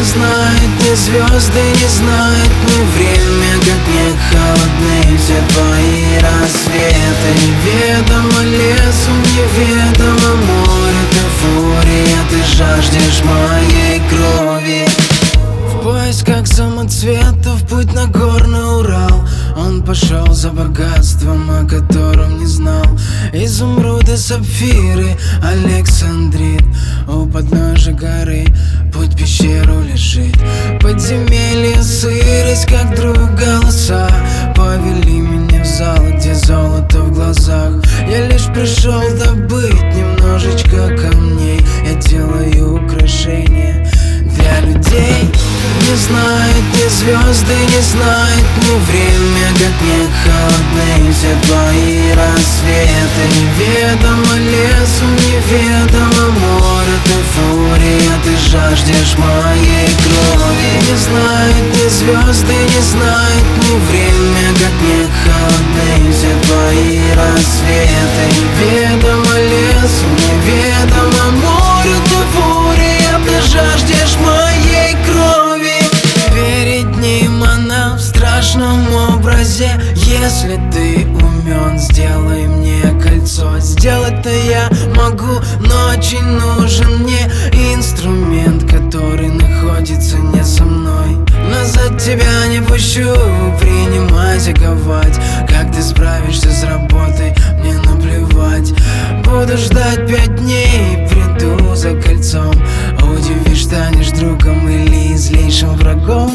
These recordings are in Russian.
знает ни звезды, не знает ни время, как не холодны все твои рассветы. Неведомо лесу, неведомо море, ты фурия, ты жаждешь моей крови. В поисках самоцветов путь на горный Урал. Он пошел за богатством, о котором не знал. Изумруды, сапфиры, Александрит. У подножия горы путь в пещеру лежит. Подземелье, сырость, как вдруг голоса повели меня в зал, где золото в глазах. Я лишь пришел добыть немножечко камней. Я делаю украшения для людей. Не знает ни звезды, не знает ни время, как не холодны все твои рассветы. Неведомо лесу, неведомо море, ты фурия, ты жаждешь моей крови. Не знает ни звезды, не знает ни время, как не холодны все твои рассветы. Неведомо лесу, неведомо море, ты фурия, ты жаждешь моей крови. Перед ним она в страшном образе. Если ты умен, сделай мне кольцо. Сделать-то я могу, но очень нужен мне инструмент, который находится не со мной. Назад тебя не пущу, принимай, заковать. Как ты справишься с работой, мне наплевать. Буду ждать 5 дней, приду за кольцом. Удивишь, станешь другом или злейшим врагом.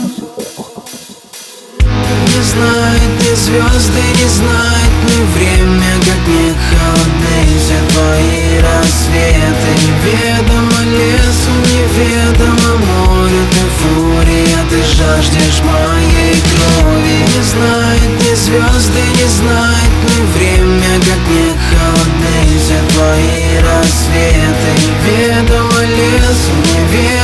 Не знает ни звезды, не знает ни время, как не холодны все твои рассветы. Неведомо лесу, неведомо море, ты фурия, ты жаждешь моей крови. Не знает ни звезды, не знает ни время, как не холодны все твои рассветы. Неведомо лесу, неведомо